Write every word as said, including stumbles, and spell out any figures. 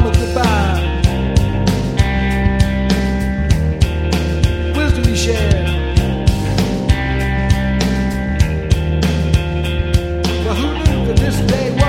of goodbye, wisdom you share. But who knew that this day was